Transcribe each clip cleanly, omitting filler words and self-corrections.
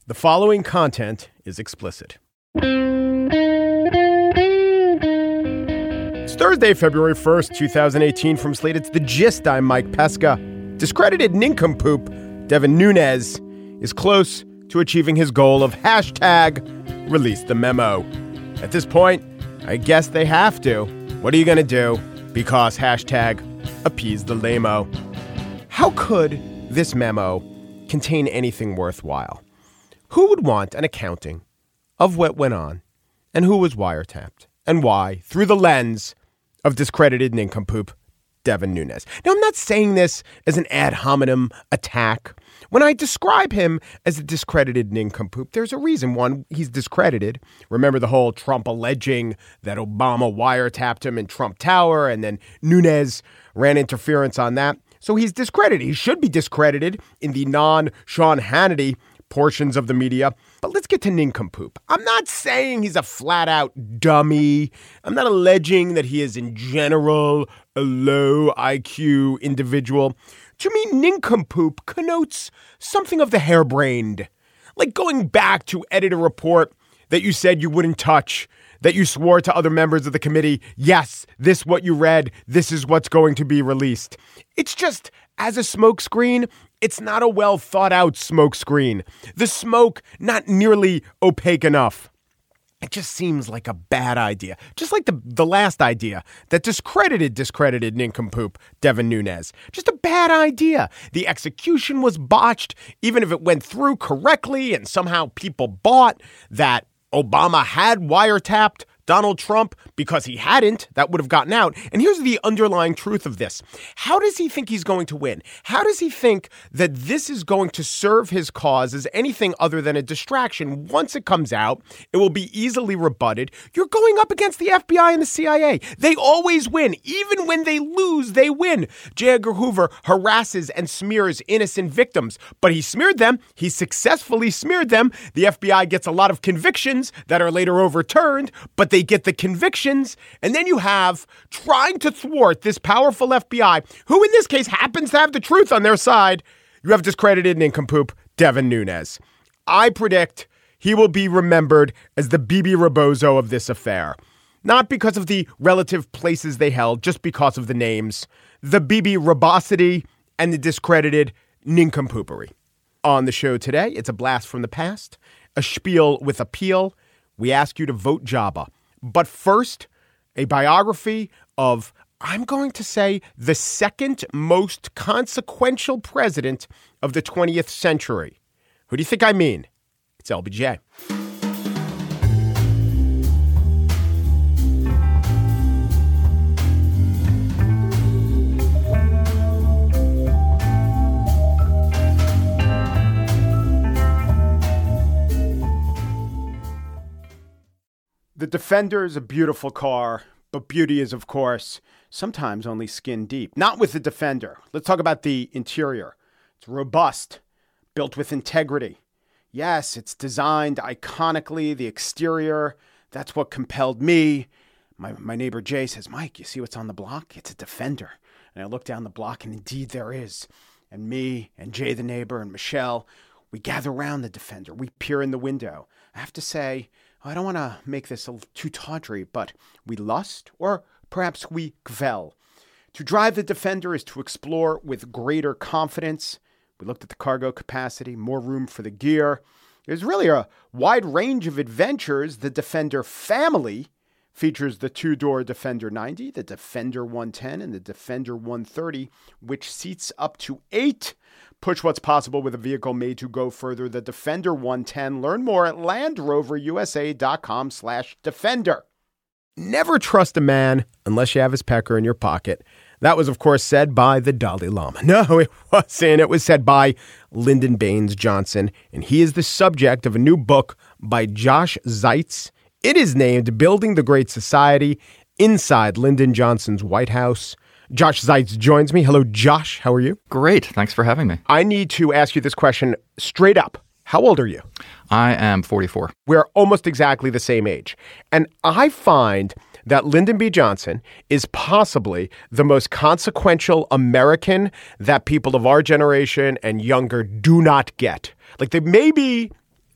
The following content is explicit. It's Thursday, February 1st, 2018. From Slate, it's The Gist. I'm Mike Pesca. Discredited nincompoop Devin Nunes is close to achieving his goal of hashtag release the memo. At this point, I guess they have to. What are you going to do? Because hashtag appease the lame-o. How could this memo contain anything worthwhile? Who would want an accounting of what went on and who was wiretapped and why through the lens of discredited nincompoop Devin Nunes? Now, I'm not saying this as an ad hominem attack. When I describe him as a discredited nincompoop, there's a reason. One, he's discredited. Remember the whole Trump alleging that Obama wiretapped him in Trump Tower, and then Nunes ran interference on that. So he's discredited. He should be discredited in the non-Sean Hannity portions of the media. But let's get to nincompoop. I'm not saying he's a flat-out dummy. I'm not alleging that he is in general a low IQ individual. To me, nincompoop connotes something of the harebrained. Like going back to edit a report that you said you wouldn't touch, that you swore to other members of the committee, yes, this what you read, this is what's going to be released. It's just, as a smokescreen, it's not a well thought out smokescreen. The smoke not nearly opaque enough. It just seems like a bad idea. Just like the last idea that discredited nincompoop Devin Nunes. Just a bad idea. The execution was botched, even if it went through correctly and somehow people bought that Obama had wiretapped Donald Trump because he hadn't. That would have gotten out. And here's the underlying truth of this. How does he think he's going to win? How does he think that this is going to serve his cause as anything other than a distraction? Once it comes out, it will be easily rebutted. You're going up against the FBI and the CIA. They always win. Even when they lose, they win. J. Edgar Hoover harasses and smears innocent victims, but he smeared them. He successfully smeared them. The FBI gets a lot of convictions that are later overturned, but they get the convictions, and then you have trying to thwart this powerful FBI, who in this case happens to have the truth on their side. You have discredited nincompoop Devin Nunes. I predict he will be remembered as the Bibi Rebozo of this affair. Not because of the relative places they held, just because of the names. The Bibi Rebosity and the discredited nincompoopery. On the show today, it's a blast from the past, a spiel with appeal. We ask you to vote Jabba. But first, a biography of, I'm going to say, the second most consequential president of the 20th century. Who do you think I mean? It's LBJ. The Defender is a beautiful car, but beauty is, of course, sometimes only skin deep. Not with the Defender. Let's talk about the interior. It's robust, built with integrity. Yes, it's designed iconically. The exterior, that's what compelled me. My neighbor Jay says, Mike, you see what's on the block? It's a Defender. And I look down the block, and indeed there is. And me and Jay, the neighbor, and Michelle, we gather around the Defender. We peer in the window. I have to say, I don't want to make this too tawdry, but we lust, or perhaps we kvel. To drive the Defender is to explore with greater confidence. We looked at the cargo capacity, more room for the gear. There's really a wide range of adventures. The Defender family features the two-door Defender 90, the Defender 110, and the Defender 130, which seats up to 8. Push what's possible with a vehicle made to go further. The Defender 110. Learn more at LandRoverUSA.com/Defender. Never trust a man unless you have his pecker in your pocket. That was, of course, said by the Dalai Lama. No, it wasn't. It was said by Lyndon Baines Johnson, and he is the subject of a new book by Josh Zeitz. It is named Building the Great Society Inside Lyndon Johnson's White House. Josh Zeitz joins me. Hello, Josh. How are you? Great. Thanks for having me. I need to ask you this question straight up. How old are you? I am 44. We're almost exactly the same age. And I find that Lyndon B. Johnson is possibly the most consequential American that people of our generation and younger do not get. Like, they maybe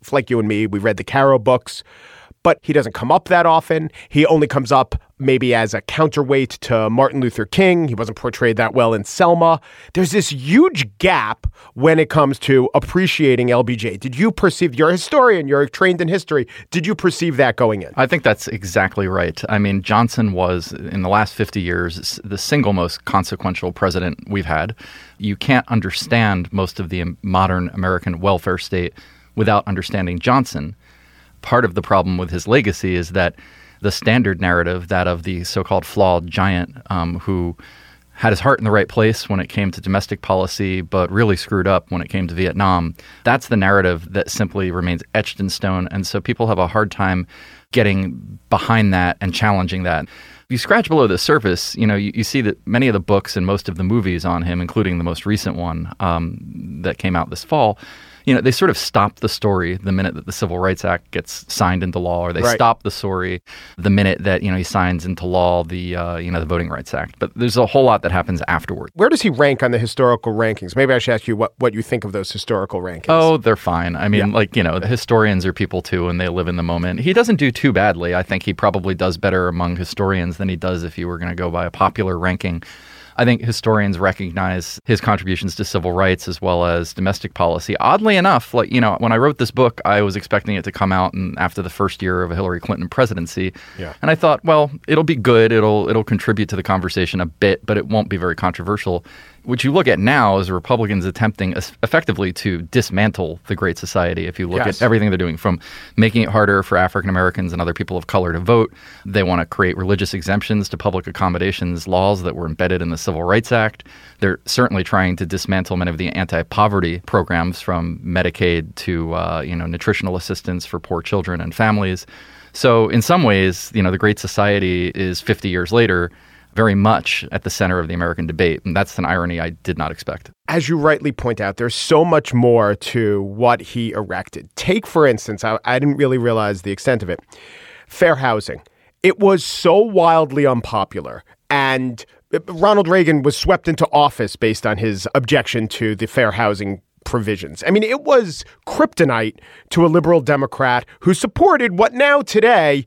like you and me, we read the Caro books, but he doesn't come up that often. He only comes up maybe as a counterweight to Martin Luther King. He wasn't portrayed that well in Selma. There's this huge gap when it comes to appreciating LBJ. Did you perceive, you're a historian, you're trained in history, did you perceive that going in? I think that's exactly right. I mean, Johnson was, in the last 50 years, the single most consequential president we've had. You can't understand most of the modern American welfare state without understanding Johnson. Part of the problem with his legacy is that the standard narrative, that of the so-called flawed giant who had his heart in the right place when it came to domestic policy, but really screwed up when it came to Vietnam, that's the narrative that simply remains etched in stone. And so people have a hard time getting behind that and challenging that. You scratch below the surface, you see that many of the books and most of the movies on him, including the most recent one that came out this fall, they sort of stop the story the minute that the Civil Rights Act gets signed into law, or they stop the story the minute that, he signs into law the Voting Rights Act. But there's a whole lot that happens afterward. Where does he rank on the historical rankings? Maybe I should ask you what you think of those historical rankings. Oh, they're fine. I mean, historians are people too, and they live in the moment. He doesn't do too badly. I think he probably does better among historians than he does if you were going to go by a popular ranking. I think historians recognize his contributions to civil rights as well as domestic policy. Oddly enough, when I wrote this book, I was expecting it to come out after the first year of a Hillary Clinton presidency. Yeah. And I thought, well, it'll be good. It'll contribute to the conversation a bit, but it won't be very controversial. What you look at now is Republicans attempting effectively to dismantle the Great Society. If you look at everything they're doing, from making it harder for African Americans and other people of color to vote, they want to create religious exemptions to public accommodations laws that were embedded in the Civil Rights Act. They're certainly trying to dismantle many of the anti-poverty programs, from Medicaid to nutritional assistance for poor children and families. So in some ways, the Great Society is 50 years later very much at the center of the American debate. And that's an irony I did not expect. As you rightly point out, there's so much more to what he erected. Take, for instance, I didn't really realize the extent of it, fair housing. It was so wildly unpopular, and Ronald Reagan was swept into office based on his objection to the fair housing provisions. I mean, it was kryptonite to a liberal Democrat who supported what now today,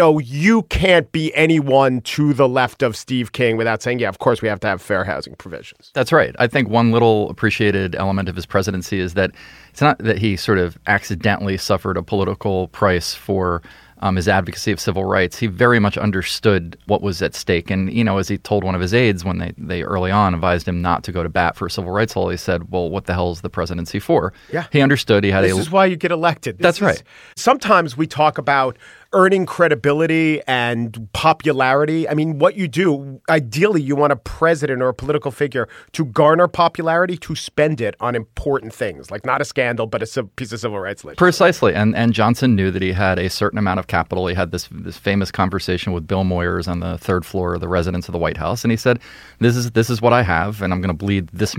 you can't be anyone to the left of Steve King without saying, yeah, of course we have to have fair housing provisions. That's right. I think one little appreciated element of his presidency is that it's not that he sort of accidentally suffered a political price for his advocacy of civil rights. He very much understood what was at stake. And, as he told one of his aides when they early on advised him not to go to bat for a civil rights law, he said, well, what the hell is the presidency for? Yeah. He understood he had This is why you get elected. That's right. Sometimes we talk about earning credibility and popularity. I mean, what you do, ideally, you want a president or a political figure to garner popularity, to spend it on important things, like not a scandal, but a piece of civil rights legislation. Precisely. And Johnson knew that he had a certain amount of capital. He had this famous conversation with Bill Moyers on the third floor of the residence of the White House. And he said, this is what I have, and I'm going to bleed this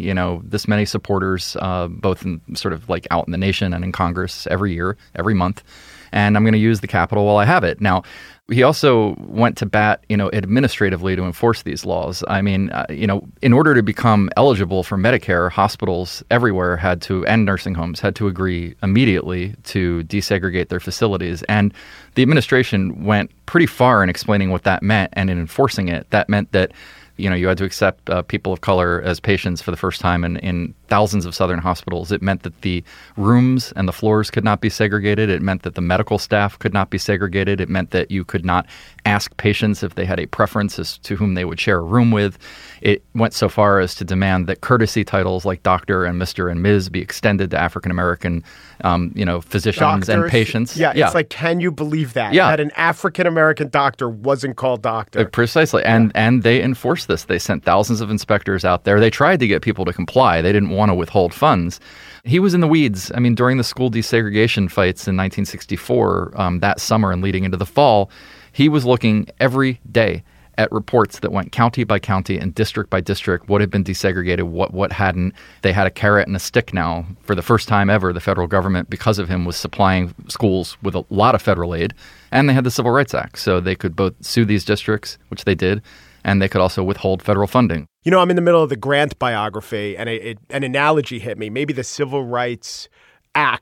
many supporters, both in sort of like out in the nation and in Congress every year, every month. And I'm going to use the capital while I have it. Now, he also went to bat, administratively to enforce these laws. I mean, in order to become eligible for Medicare, hospitals everywhere and nursing homes had to agree immediately to desegregate their facilities. And the administration went pretty far in explaining what that meant and in enforcing it. That meant that you had to accept people of color as patients for the first time in thousands of Southern hospitals. It meant that the rooms and the floors could not be segregated. It meant that the medical staff could not be segregated. It meant that you could not ask patients if they had a preference as to whom they would share a room with. It went so far as to demand that courtesy titles like Dr. and Mr. and Ms. be extended to African-American, physicians doctors, and patients. Yeah, it's like, can you believe that? Yeah. That an African-American doctor wasn't called doctor. Precisely. And they enforced this. They sent thousands of inspectors out there. They tried to get people to comply. They didn't want to withhold funds. He was in the weeds. I mean, during the school desegregation fights in 1964, that summer and leading into the fall, he was looking every day at reports that went county by county and district by district, what had been desegregated, what hadn't. They had a carrot and a stick now. For the first time ever, the federal government, because of him, was supplying schools with a lot of federal aid, and they had the Civil Rights Act. So they could both sue these districts, which they did, and they could also withhold federal funding. I'm in the middle of the Grant biography, and an analogy hit me. Maybe the Civil Rights Act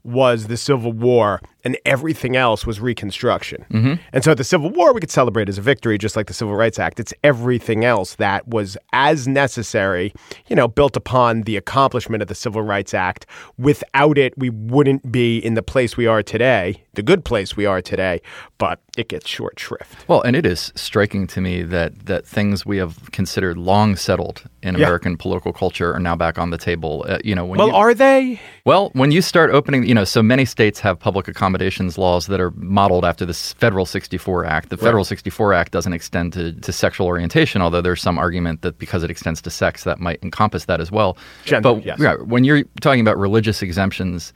was the Civil War and everything else was Reconstruction. And so the Civil War we could celebrate as a victory, just like the Civil Rights Act. It's everything else that was as necessary, built upon the accomplishment of the Civil Rights Act. Without it, we wouldn't be in the place we are today, the good place we are today, but it gets short shrift. Well, and it is striking to me that things we have considered long settled in American political culture are now back on the table. Are they? Well, when you start opening, so many states have public accommodations laws that are modeled after the Federal 64 Act. The Federal 64 Act doesn't extend to sexual orientation, although there's some argument that because it extends to sex, that might encompass that as well. Gender, but when you're talking about religious exemptions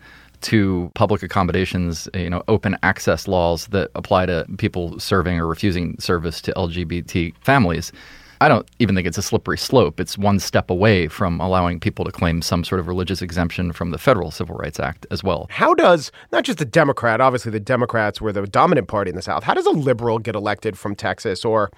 to public accommodations, open access laws that apply to people serving or refusing service to LGBT families, I don't even think it's a slippery slope. It's one step away from allowing people to claim some sort of religious exemption from the Federal Civil Rights Act as well. How does, not just a Democrat, obviously the Democrats were the dominant party in the South, how does a liberal get elected from Texas? Or,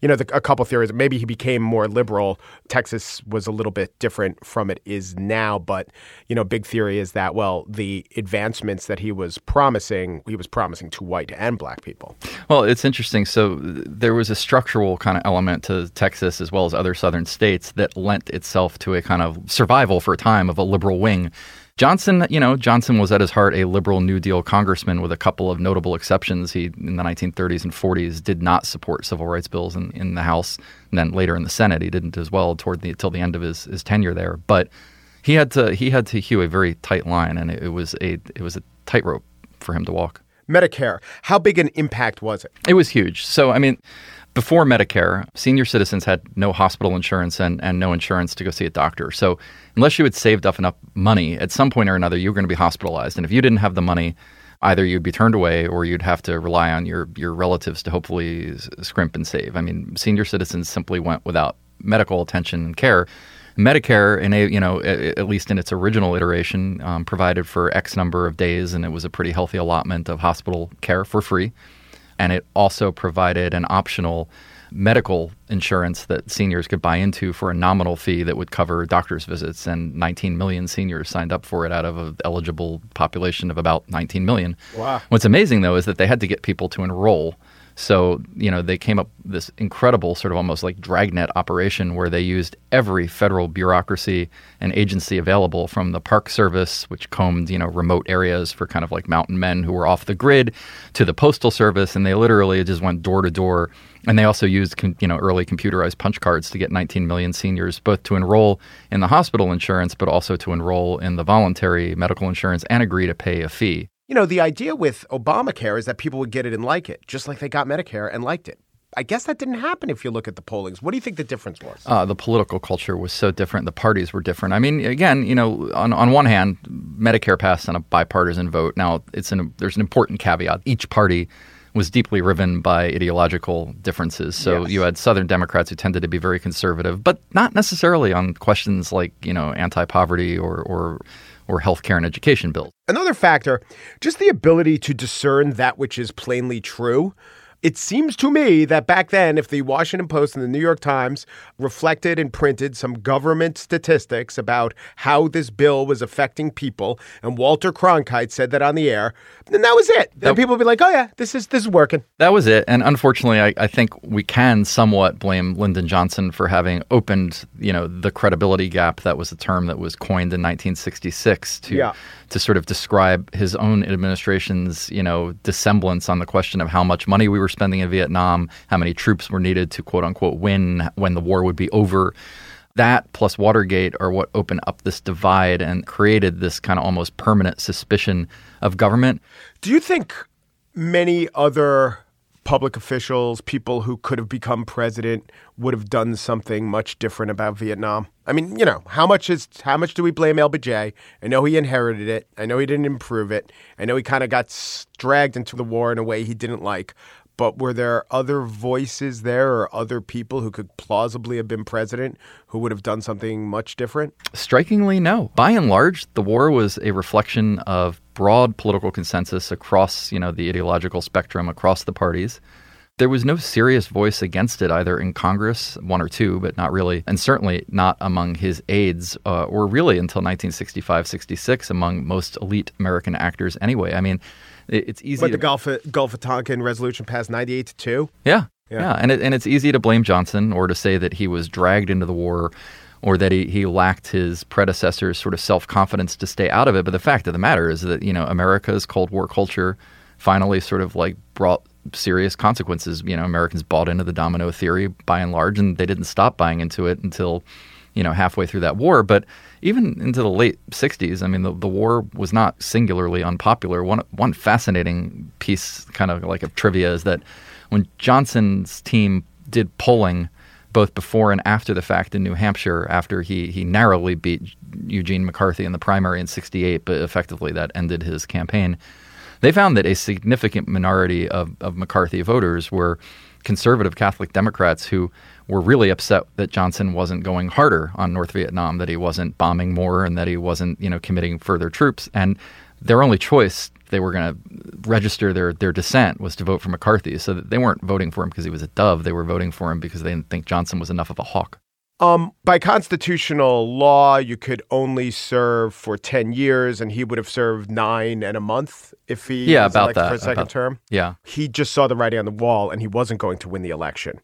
a couple theories, maybe he became more liberal. Texas was a little bit different from it is now. But, big theory is that, the advancements that he was promising to white and black people. Well, it's interesting. So there was a structural kind of element to Texas as well as other southern states that lent itself to a kind of survival for a time of a liberal wing. Johnson was at his heart a liberal New Deal congressman with a couple of notable exceptions. He, in the 1930s and 40s, did not support civil rights bills in the House. And then later in the Senate, he didn't as well till the end of his tenure there. But he had to hew a very tight line, and it was a tightrope for him to walk. Medicare, how big an impact was it? It was huge. So, before Medicare, senior citizens had no hospital insurance and no insurance to go see a doctor. So unless you had saved up enough money, at some point or another, you were going to be hospitalized. And if you didn't have the money, either you'd be turned away or you'd have to rely on your relatives to hopefully scrimp and save. Senior citizens simply went without medical attention and care. Medicare, at least in its original iteration, provided for X number of days, and it was a pretty healthy allotment of hospital care for free. And it also provided an optional medical insurance that seniors could buy into for a nominal fee that would cover doctor's visits. And 19 million seniors signed up for it out of an eligible population of about 19 million. Wow. What's amazing, though, is that they had to get people to enroll. So, they came up with this incredible sort of almost like dragnet operation where they used every federal bureaucracy and agency available, from the Park Service, which combed, remote areas for kind of like mountain men who were off the grid, to the Postal Service. And they literally just went door to door. And they also used, early computerized punch cards to get 19 million seniors both to enroll in the hospital insurance, but also to enroll in the voluntary medical insurance and agree to pay a fee. The idea with Obamacare is that people would get it and like it, just like they got Medicare and liked it. I guess that didn't happen if you look at the pollings. What do you think the difference was? The political culture was so different. The parties were different. Again, on one hand, Medicare passed on a bipartisan vote. Now, there's an important caveat. Each party was deeply riven by ideological differences. So You had Southern Democrats who tended to be very conservative, but not necessarily on questions like, anti-poverty or healthcare and education bills. Another factor, just the ability to discern that which is plainly true. It seems to me that back then, if the Washington Post and the New York Times reflected and printed some government statistics about how this bill was affecting people, and Walter Cronkite said that on the air, then that was it. Then people would be like, oh yeah, this is working. That was it. And unfortunately, I think we can somewhat blame Lyndon Johnson for having opened, the credibility gap. That was a term that was coined in 1966 to sort of describe his own administration's, dissemblance on the question of how much money we were spending in Vietnam, how many troops were needed to quote unquote win when the war would be over. That plus Watergate are what opened up this divide and created this kind of almost permanent suspicion of government. Do you think many other public officials, people who could have become president, would have done something much different about Vietnam? How much do we blame LBJ? I know he inherited it. I know he didn't improve it. I know he kind of got dragged into the war in a way he didn't like. But were there other voices there or other people who could plausibly have been president who would have done something much different? Strikingly, no. By and large, the war was a reflection of broad political consensus across, the ideological spectrum, across the parties. There was no serious voice against it either in Congress, one or two, but not really, and certainly not among his aides, or really until 1965-66 among most elite American actors anyway. I mean, it's easy. But the Gulf of Tonkin resolution passed 98-2? Yeah. And it's easy to blame Johnson or to say that he was dragged into the war or that he lacked his predecessor's sort of self-confidence to stay out of it. But the fact of the matter is that, America's Cold War culture finally sort of like brought serious consequences. Americans bought into the domino theory by and large, and they didn't stop buying into it until, halfway through that war. But even into the late 60s, I mean, the war was not singularly unpopular. One fascinating piece kind of like of trivia is that when Johnson's team did polling both before and after the fact in New Hampshire, after he narrowly beat Eugene McCarthy in the primary in 68, but effectively that ended his campaign, they found that a significant minority of McCarthy voters were conservative Catholic Democrats who were really upset that Johnson wasn't going harder on North Vietnam, that he wasn't bombing more and that he wasn't, committing further troops. And their only choice, they were going to register their dissent, was to vote for McCarthy. So that they weren't voting for him because he was a dove. They were voting for him because they didn't think Johnson was enough of a hawk. By constitutional law, you could only serve for 10 years, and he would have served 9 and a month if he was elected for a second term. Yeah. He just saw the writing on the wall, and he wasn't going to win the election.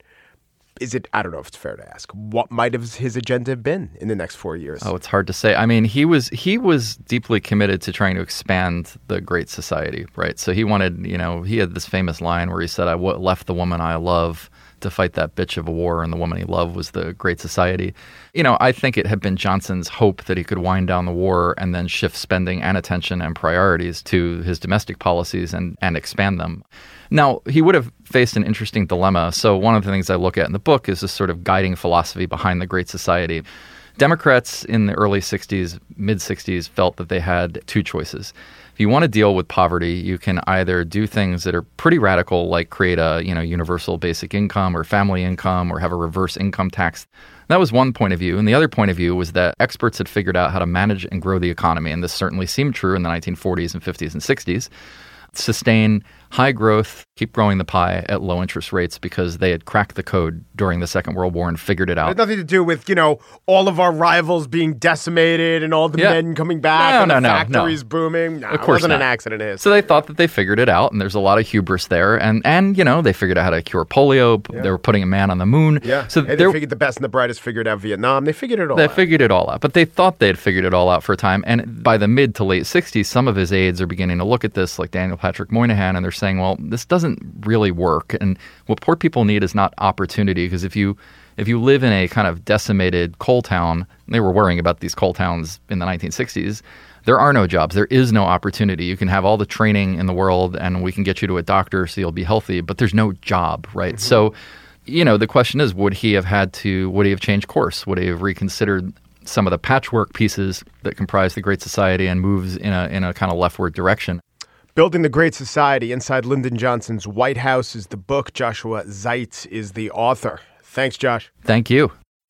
I don't know if it's fair to ask, what might have his agenda been in the next 4 years? Oh, it's hard to say. I mean, he was deeply committed to trying to expand the Great Society, right? So he wanted, he had this famous line where he said, I left the woman I love to fight that bitch of a war, and the woman he loved was the Great Society. I think it had been Johnson's hope that he could wind down the war and then shift spending and attention and priorities to his domestic policies and expand them. Now, he would have faced an interesting dilemma. So one of the things I look at in the book is this sort of guiding philosophy behind the Great Society. Democrats in the early 60s, mid-60s, felt that they had two choices. If you want to deal with poverty, you can either do things that are pretty radical, like create a universal basic income or family income or have a reverse income tax. That was one point of view. And the other point of view was that experts had figured out how to manage and grow the economy. And this certainly seemed true in the 1940s and 50s and 60s. Sustain high growth, keep growing the pie at low interest rates because they had cracked the code during the Second World War and figured it out. It had nothing to do with, all of our rivals being decimated and all the men coming back and the factories booming. No, of course it wasn't an accident. So they thought that they figured it out, and there's a lot of hubris there. And they figured out how to cure polio. Yeah. They were putting a man on the moon. Yeah. So they figured the best and the brightest figured out Vietnam. They figured it all out. They figured it all out. But they thought they had figured it all out for a time. And by the mid to late 60s, some of his aides are beginning to look at this, like Daniel Patrick Moynihan, and they're saying, well, this doesn't really work. And what poor people need is not opportunity, because if you live in a kind of decimated coal town, they were worrying about these coal towns in the 1960s, there are no jobs. There is no opportunity. You can have all the training in the world and we can get you to a doctor so you'll be healthy, but there's no job, right? Mm-hmm. So, the question is, would he have changed course? Would he have reconsidered some of the patchwork pieces that comprise the Great Society and moves in a kind of leftward direction? Building the Great Society Inside Lyndon Johnson's White House is the book. Joshua Zeitz is the author. Thanks, Josh. Thank you.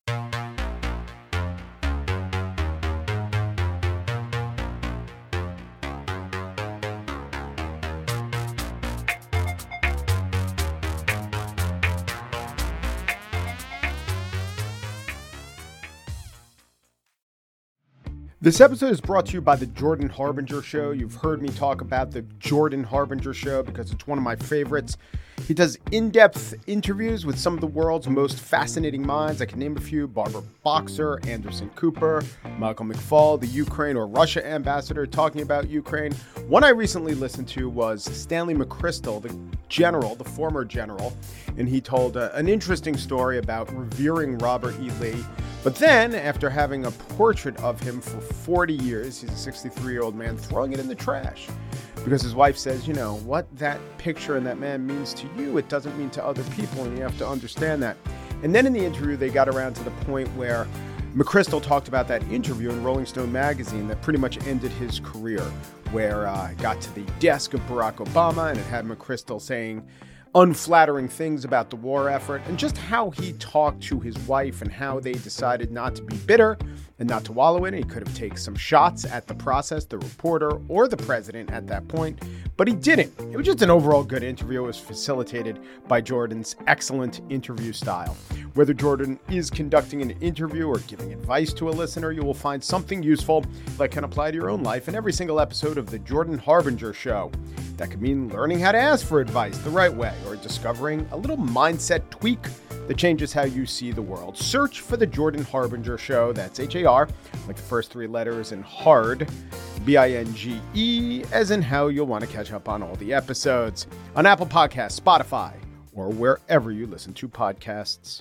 This episode is brought to you by the Jordan Harbinger Show. You've heard me talk about the Jordan Harbinger Show because it's one of my favorites. He does in-depth interviews with some of the world's most fascinating minds. I can name a few: Barbara Boxer, Anderson Cooper, Michael McFaul, the Ukraine or Russia ambassador talking about Ukraine. One I recently listened to was Stanley McChrystal, the former general, and he told an interesting story about revering Robert E. Lee. But then, after having a portrait of him for 40 years, he's a 63-year-old man, throwing it in the trash. Because his wife says, what that picture and that man means to you, it doesn't mean to other people, and you have to understand that. And then in the interview, they got around to the point where McChrystal talked about that interview in Rolling Stone magazine that pretty much ended his career, where it got to the desk of Barack Obama, and it had McChrystal saying, unflattering things about the war effort, and just how he talked to his wife and how they decided not to be bitter and not to wallow in it. He could have taken some shots at the process, the reporter, or the president at that point, but he didn't. It was just an overall good interview. It was facilitated by Jordan's excellent interview style. Whether Jordan is conducting an interview or giving advice to a listener, you will find something useful that can apply to your own life in every single episode of The Jordan Harbinger Show. That could mean learning how to ask for advice the right way, or discovering a little mindset tweak that changes how you see the world. Search for The Jordan Harbinger Show. That's H-A-R, like the first three letters, and hard, B-I-N-G-E, as in how you'll want to catch up on all the episodes on Apple Podcasts, Spotify, or wherever you listen to podcasts.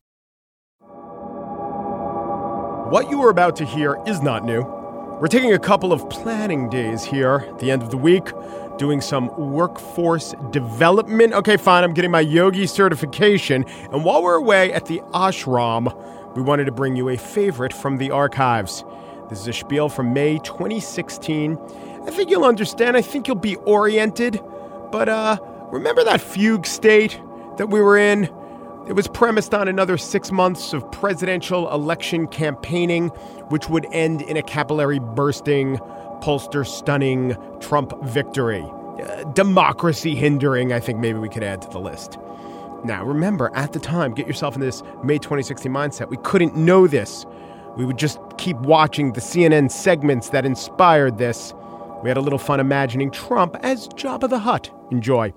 What you are about to hear is not new. We're taking a couple of planning days here at the end of the week, doing some workforce development. Okay, fine, I'm getting my yogi certification. And while we're away at the ashram, we wanted to bring you a favorite from the archives. This is a spiel from May 2016. I think you'll understand. I think you'll be oriented. But remember that fugue state that we were in? It was premised on another 6 months of presidential election campaigning, which would end in a capillary-bursting, pollster-stunning Trump victory. Democracy hindering, I think maybe we could add to the list. Now, remember, at the time, get yourself in this May 2016 mindset. We couldn't know this. We would just keep watching the CNN segments that inspired this. We had a little fun imagining Trump as Jabba the Hutt. Enjoy.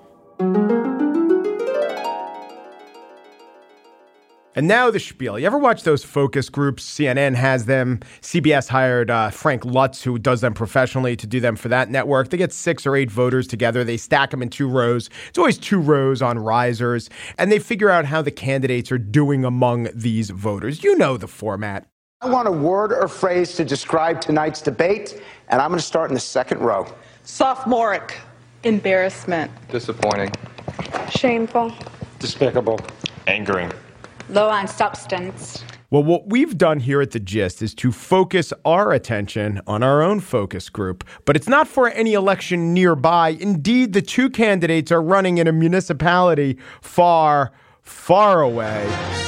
And now the spiel. You ever watch those focus groups? CNN has them. CBS hired Frank Lutz, who does them professionally, to do them for that network. They get 6 or 8 voters together. They stack them in 2 rows. It's always 2 rows on risers. And they figure out how the candidates are doing among these voters. You know the format. I want a word or phrase to describe tonight's debate, and I'm going to start in the second row. Sophomoric. Embarrassment. Disappointing. Shameful. Despicable. Angering. Low on substance. Well, what we've done here at The Gist is to focus our attention on our own focus group. But it's not for any election nearby. Indeed, the 2 candidates are running in a municipality far, far away.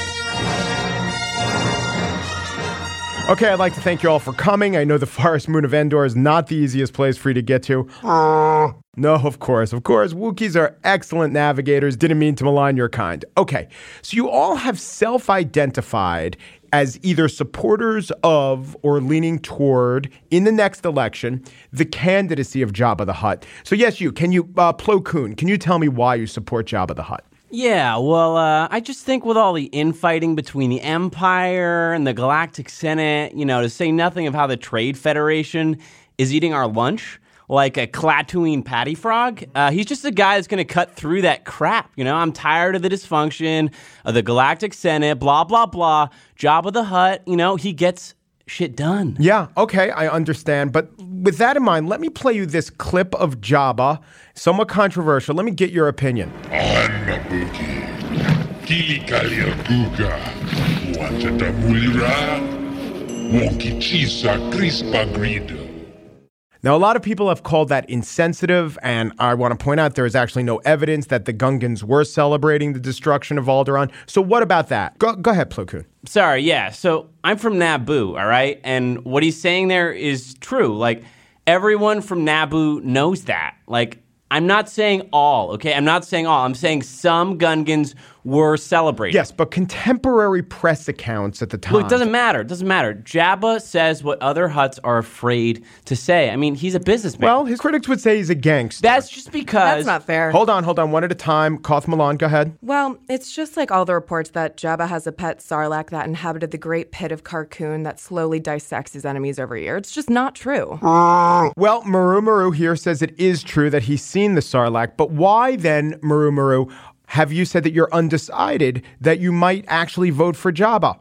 Okay, I'd like to thank you all for coming. I know the forest moon of Endor is not the easiest place for you to get to. No, of course. Wookiees are excellent navigators. Didn't mean to malign your kind. Okay, so you all have self-identified as either supporters of or leaning toward, in the next election, the candidacy of Jabba the Hutt. So yes, Plo Koon, can you tell me why you support Jabba the Hutt? Yeah, well, I just think with all the infighting between the Empire and the Galactic Senate, to say nothing of how the Trade Federation is eating our lunch like a Klaatuine patty frog, he's just a guy that's going to cut through that crap. I'm tired of the dysfunction of the Galactic Senate, blah, blah, blah. Jabba the Hutt, he gets shit done. Yeah, okay, I understand. But with that in mind, let me play you this clip of Jabba, somewhat controversial. Let me get your opinion. Now, a lot of people have called that insensitive, and I want to point out there is actually no evidence that the Gungans were celebrating the destruction of Alderaan. So what about that? Go ahead, Plo Koon. Sorry, yeah. So I'm from Naboo, all right? And what he's saying there is true. Like, everyone from Naboo knows that. Like, I'm not saying all, okay? I'm not saying all. I'm saying some Gungans were celebrating. Yes, but contemporary press accounts at the time. Look, it doesn't matter. It doesn't matter. Jabba says what other Hutts are afraid to say. I mean, he's a businessman. Well, his critics would say he's a gangster. That's just because... That's not fair. Hold on. One at a time. Koth Milan, go ahead. Well, it's just like all the reports that Jabba has a pet Sarlacc that inhabited the great pit of Carkoon that slowly dissects his enemies every year. It's just not true. Well, Maru here says it is true that he's seen the Sarlacc, but why then, Maru, have you said that you're undecided that you might actually vote for Jabba?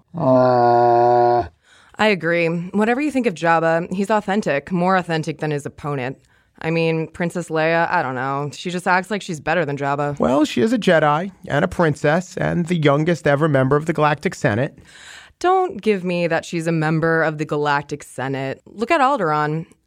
I agree. Whatever you think of Jabba, he's authentic, more authentic than his opponent. I mean, Princess Leia, I don't know. She just acts like she's better than Jabba. Well, she is a Jedi and a princess and the youngest ever member of the Galactic Senate. Don't give me that she's a member of the Galactic Senate. Look at Alderaan.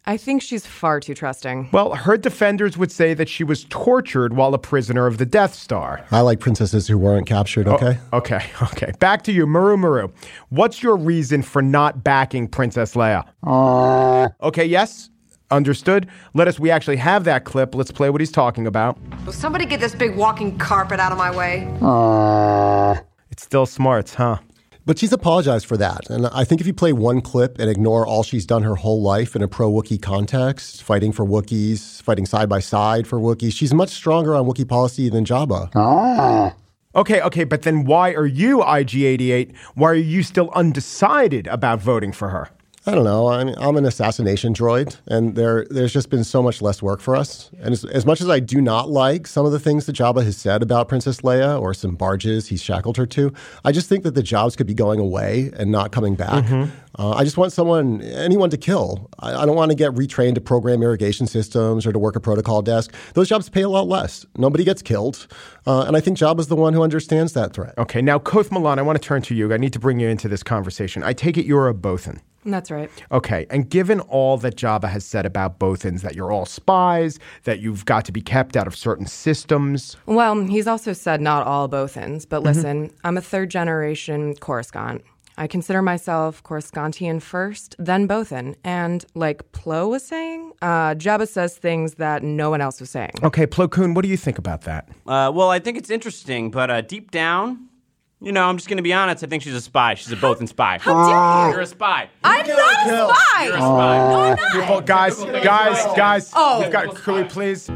I think she's far too trusting. Well, her defenders would say that she was tortured while a prisoner of the Death Star. I like princesses who weren't captured, okay? Okay. Back to you, Maru. What's your reason for not backing Princess Leia? Okay, yes? Understood. We actually have that clip. Let's play what he's talking about. Will somebody get this big walking carpet out of my way? It's still smarts, huh? But she's apologized for that. And I think if you play one clip and ignore all she's done her whole life in a pro-Wookiee context, fighting for Wookiees, fighting side by side for Wookiees, she's much stronger on Wookiee policy than Jabba. Okay, but then why are you, IG-88, why are you still undecided about voting for her? I don't know. I'm an assassination droid, and there's just been so much less work for us. And as much as I do not like some of the things that Jabba has said about Princess Leia or some barges he's shackled her to, I just think that the jobs could be going away and not coming back. I just want anyone to kill. I don't want to get retrained to program irrigation systems or to work a protocol desk. Those jobs pay a lot less. Nobody gets killed. And I think Jabba's the one who understands that threat. Okay, now, Koth Milan, I want to turn to you. I need to bring you into this conversation. I take it you're a Bothan. That's right. Okay, and given all that Jabba has said about Bothans, that you're all spies, that you've got to be kept out of certain systems. Well, he's also said not all Bothans, but listen, I'm a third-generation Coruscant. I consider myself Coruscantian first, then Bothan. And like Plo was saying, Jabba says things that no one else was saying. Okay, Plo Koon, what do you think about that? Well, I think it's interesting, but deep down, I'm just going to be honest. I think she's a spy. She's a Bothan spy. How dare you? You're a spy. I'm not a spy. You're a spy. No, I'm not. People, guys. Oh. We've got, could we please?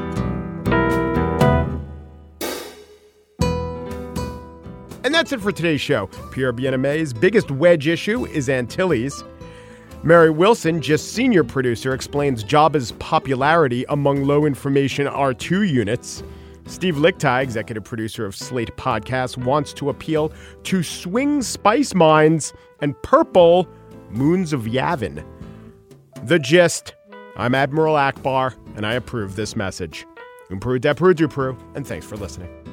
And that's it for today's show. Pierre Bien-Aimé's biggest wedge issue is Antilles. Mary Wilson, just senior producer, explains Jabba's popularity among low-information R2 units. Steve Lickteig, executive producer of Slate Podcast, wants to appeal to swing spice minds and purple moons of Yavin. The Gist. I'm Admiral Akbar, and I approve this message. Umpru depru dupru, and thanks for listening.